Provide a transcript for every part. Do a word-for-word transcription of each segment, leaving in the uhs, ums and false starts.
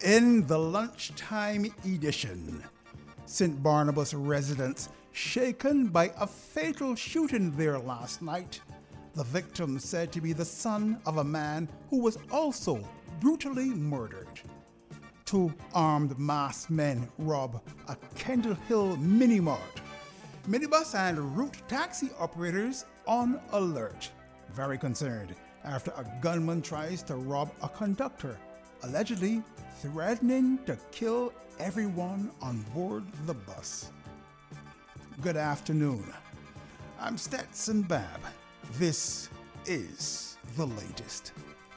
In the lunchtime edition, Saint Barnabas residents shaken by a fatal shooting there last night. The victim said to be the son of a man who was also brutally murdered. Two armed masked men rob a Kendall Hill mini-mart. Minibus and route taxi operators on alert. Very concerned after a gunman tries to rob a conductor, allegedly threatening to kill everyone on board the bus. Good afternoon. I'm Stetson Babb. This is the latest.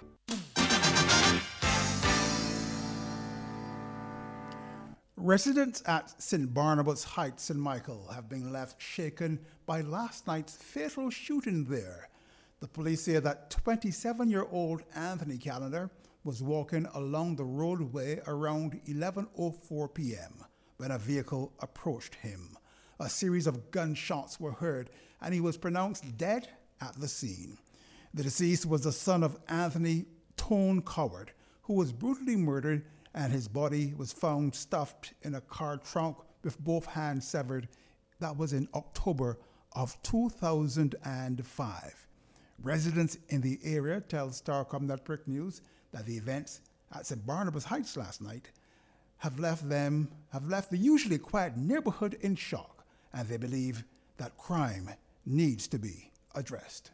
Residents at Saint Barnabas Heights, Saint Michael, have been left shaken by last night's fatal shooting there. The police say that twenty-seven-year-old Anthony Callender was walking along the roadway around eleven oh four p.m. when a vehicle approached him. A series of gunshots were heard, and he was pronounced dead at the scene. The deceased was the son of Anthony Tone Coward, who was brutally murdered, and his body was found stuffed in a car trunk with both hands severed. That was in October of two thousand five. Residents in the area tell Starcom Network News that the events at Saint Barnabas Heights last night have left them have left the usually quiet neighborhood in shock, and they believe that crime needs to be addressed.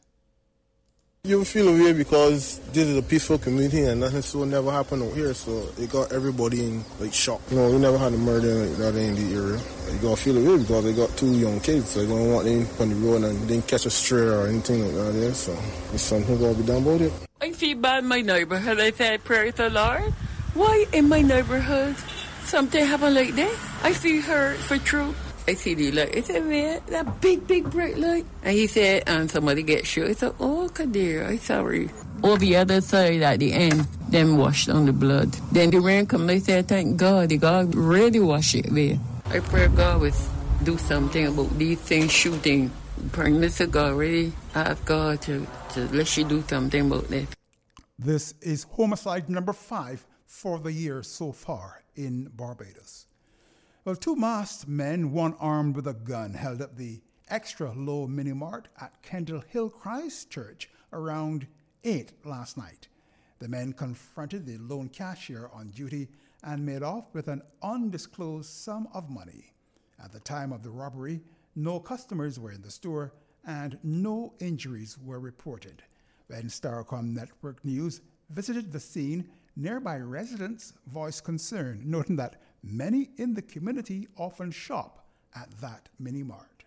You feel a way because this is a peaceful community and nothing so never happened out here, so it got everybody in like shock. You know, we never had a murder like that in the area. You gotta feel a way because they got two young kids, so they don't want them on the road and they didn't catch a stray or anything like that there, so there's something gotta be done about it. I feel bad in my neighborhood. I say prayer to the Lord. Why in my neighborhood something happen like this? I feel hurt for true. I see the light. I said, man, that big, big bright light. And he said, and somebody get shot. I said, oh, Kadir, I'm sorry. Over the other side at the end, them washed down the blood. Then the rain come, I said, thank God, the God really wash it there. I pray God will do something about these things shooting. Praying to God, really ask God to, to let you do something about this. This is homicide number five for the year so far in Barbados. Well, two masked men, one armed with a gun, held up the extra low mini-mart at Kendall Hill Christchurch around eight last night. The men confronted the lone cashier on duty and made off with an undisclosed sum of money. At the time of the robbery, no customers were in the store and no injuries were reported. When Starcom Network News visited the scene, nearby residents voiced concern, noting that many in the community often shop at that mini-mart.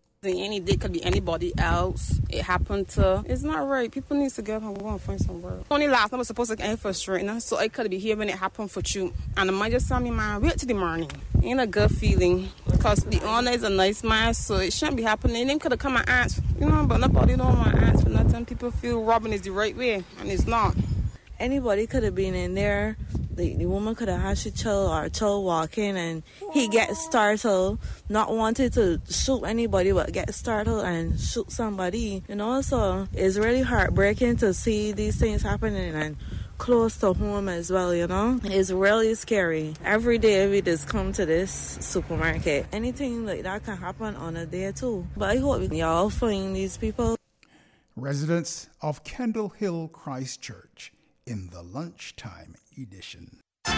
Any day could be anybody else. It happened to. It's not right. People need to get up and go and find some work. Only last night was supposed to end frustrating, so I could be here when it happened for you. And the man just told me, man, wait till the morning. Ain't a good feeling. Because the owner is a nice man, so it shouldn't be happening. They could have come and asked, you know, but nobody don't want to ask for nothing. People feel robbing is the right way, and it's not. Anybody could have been in there. The, the woman could have had a child or a child walking and he gets startled, not wanting to shoot anybody but get startled and shoot somebody, you know. So it's really heartbreaking to see these things happening and close to home as well, you know. It's really scary. Every day we just come to this supermarket. Anything like that can happen on a day too. But I hope y'all find these people. Residents of Kendall Hill Christchurch in the lunchtime edition.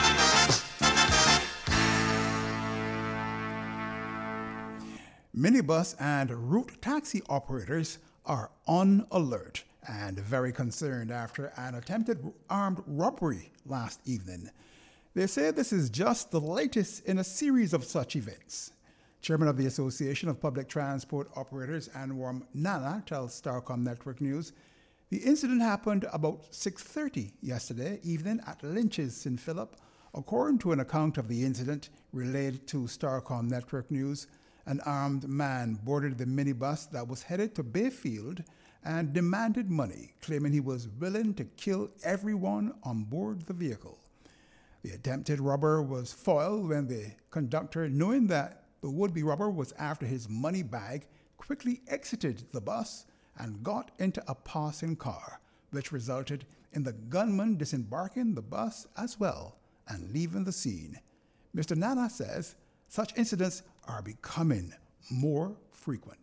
Minibus and route taxi operators are on alert and very concerned after an attempted armed robbery last evening. They say this is just the latest in a series of such events. Chairman of the Association of Public Transport Operators, Anwar Nana, tells Starcom Network News the incident happened about six thirty yesterday evening at Lynch's Saint Philip. According to an account of the incident relayed to Starcom Network News, an armed man boarded the minibus that was headed to Bayfield and demanded money, claiming he was willing to kill everyone on board the vehicle. The attempted robber was foiled when the conductor, knowing that the would-be robber was after his money bag, quickly exited the bus and got into a passing car, which resulted in the gunman disembarking the bus as well and leaving the scene. Mister Nana says such incidents are becoming more frequent.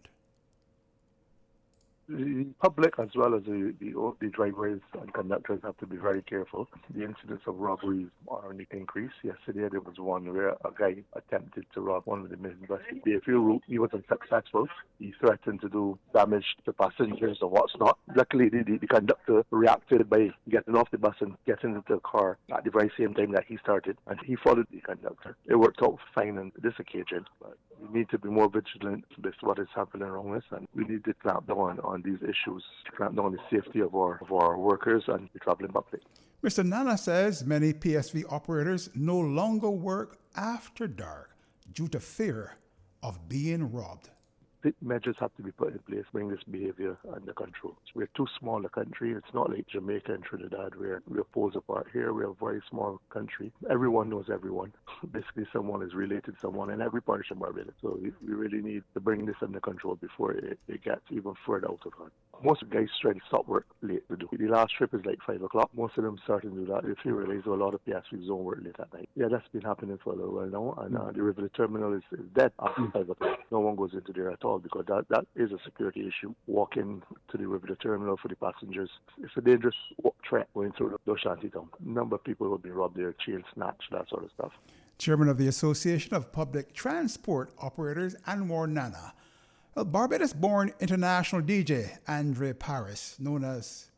The public as well as the, the, the drivers and conductors have to be very careful. The incidents of robberies are on the increase. Yesterday there was one where a guy attempted to rob one of the minibus. Bayfield route, he was unsuccessful. He threatened to do damage to passengers or what's not. Luckily the, the, the conductor reacted by getting off the bus and getting into the car at the very same time that he started, and he followed the conductor. It worked out fine on this occasion, but we need to be more vigilant with what is happening around us, and we need to clamp down on these issues, to clamp down on the safety of our of our workers and the traveling public. Mister Nana says many P S V operators no longer work after dark due to fear of being robbed. Measures have to be put in place to bring this behavior under control. We're too small a country. It's not like Jamaica and Trinidad where we're poles apart. Here we're a very small country. Everyone knows everyone. Basically someone is related to someone in every part of Barbados. So we, we really need to bring this under control before it, it gets even further out of hand. Most guys try to stop work late to do. The last trip is like five o'clock. Most of them start to do that. If you realize a lot of P S Vs don't work late at night. Yeah, that's been happening for a little while now. And uh, the River Terminal is, is dead after five o'clock. No one goes into there at all, because that, that is a security issue. Walking to the River Terminal for the passengers, it's a dangerous trek going through the shanty town. A number of people will be robbed there, chain snatch, that sort of stuff. Chairman of the Association of Public Transport Operators, Anwar Nana. Well, Barbados-born international D J Andre Paris, known as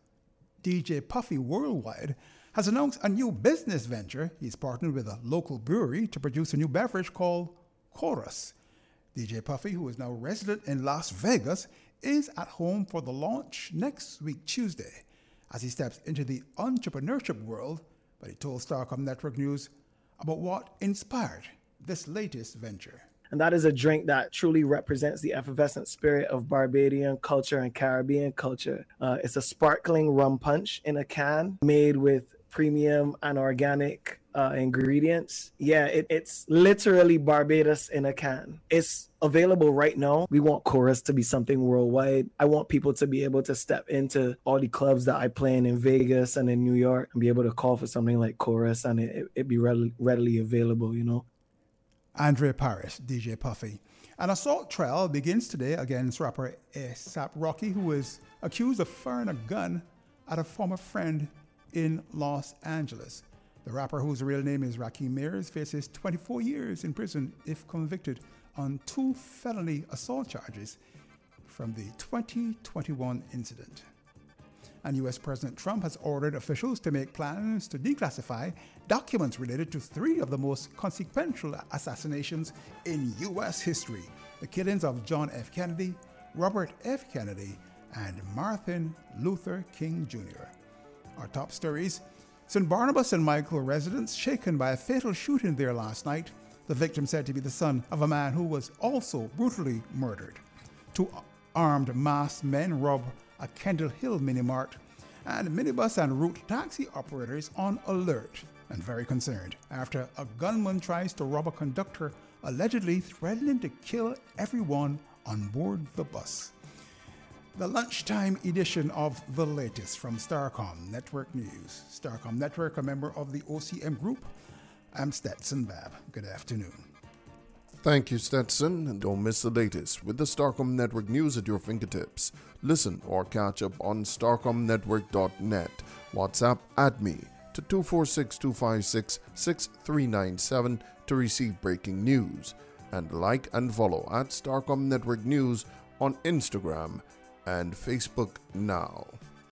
D J Puffy Worldwide, has announced a new business venture. He's partnered with a local brewery to produce a new beverage called Chorus. D J Puffy, who is now resident in Las Vegas, is at home for the launch next week, Tuesday, as he steps into the entrepreneurship world. But he told Starcom Network News about what inspired this latest venture. And that is a drink that truly represents the effervescent spirit of Barbadian culture and Caribbean culture. Uh, it's a sparkling rum punch in a can made with premium and organic uh, ingredients. Yeah, it, it's literally Barbados in a can. It's available right now. We want Chorus to be something worldwide. I want people to be able to step into all the clubs that I play in in Vegas and in New York and be able to call for something like Chorus, and it, it be readily, readily available, you know. Andre Paris, D J Puffy. An assault trial begins today against rapper A$AP Rocky, who is accused of firing a gun at a former friend in Los Angeles. The rapper, whose real name is Rakim Mears, faces twenty-four years in prison if convicted on two felony assault charges from the twenty twenty-one incident. And U S President Trump has ordered officials to make plans to declassify documents related to three of the most consequential assassinations in U S history: the killings of John F. Kennedy, Robert F. Kennedy, and Martin Luther King Junior Our top stories: Saint Barnabas and Michael residents shaken by a fatal shooting there last night. The victim said to be the son of a man who was also brutally murdered. Two armed masked men robbed a Kendall Hill mini-mart, and minibus and route taxi operators on alert and very concerned after a gunman tries to rob a conductor, allegedly threatening to kill everyone on board the bus. The lunchtime edition of The Latest from Starcom Network News. Starcom Network, a member of the O C M Group. I'm Stetson Babb. Good afternoon. Thank you, Stetson, and don't miss the latest with the Starcom Network News at your fingertips. Listen or catch up on starcom network dot net. WhatsApp at me to two four six, two five six, six three nine seven to receive breaking news. And like and follow at Starcom Network News on Instagram and Facebook now.